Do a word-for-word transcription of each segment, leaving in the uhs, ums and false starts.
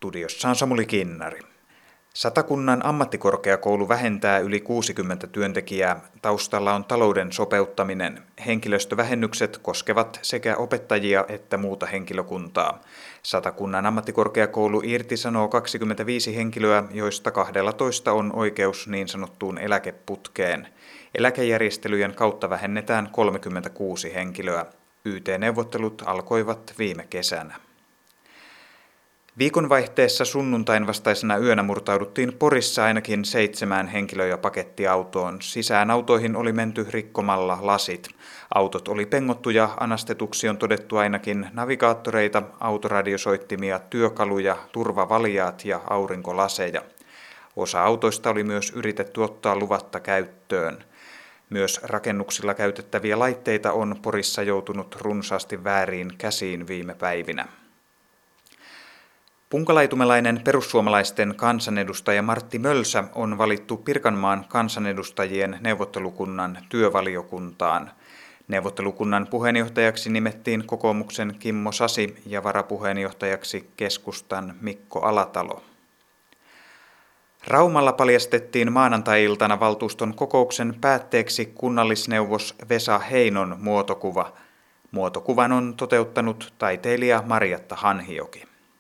Studiossa on Samuli Kinnari. Satakunnan ammattikorkeakoulu vähentää yli kuusikymmentä työntekijää. Taustalla on talouden sopeuttaminen. Henkilöstövähennykset koskevat sekä opettajia että muuta henkilökuntaa. Satakunnan ammattikorkeakoulu irtisanoo kaksikymmentäviisi henkilöä, joista kaksitoista on oikeus niin sanottuun eläkeputkeen. Eläkejärjestelyjen kautta vähennetään kolmekymmentäkuusi henkilöä. Y T-neuvottelut alkoivat viime kesänä. Viikonvaihteessa sunnuntain vastaisena yönä murtauduttiin Porissa ainakin seitsemään henkilö- ja pakettiautoon. Sisään autoihin oli menty rikkomalla lasit. Autot oli pengottu ja anastetuksi on todettu ainakin navigaattoreita, autoradiosoittimia, työkaluja, turvavaljaat ja aurinkolaseja. Osa autoista oli myös yritetty ottaa luvatta käyttöön. Myös rakennuksilla käytettäviä laitteita on Porissa joutunut runsaasti vääriin käsiin viime päivinä. Punkalaitumelainen perussuomalaisten kansanedustaja Martti Mölsä on valittu Pirkanmaan kansanedustajien neuvottelukunnan työvaliokuntaan. Neuvottelukunnan puheenjohtajaksi nimettiin kokoomuksen Kimmo Sasi ja varapuheenjohtajaksi keskustan Mikko Alatalo. Raumalla paljastettiin maanantai-iltana valtuuston kokouksen päätteeksi kunnallisneuvos Vesa Heinon muotokuva. Muotokuvan on toteuttanut taiteilija Marjatta Hanhioki.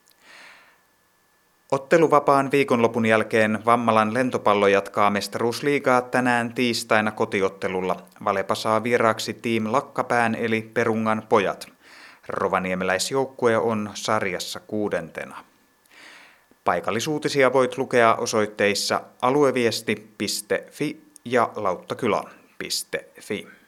Otteluvapaan viikonlopun jälkeen Vammalan lentopallo jatkaa mestaruusliigaa tänään tiistaina kotiottelulla. Valepa saa vieraaksi Team Lakkapään eli Perungan pojat. Rovaniemeläisjoukkue on sarjassa kuudentena. Paikallisuutisia voit lukea osoitteissa alueviesti piste fi ja lauttakylä piste fi.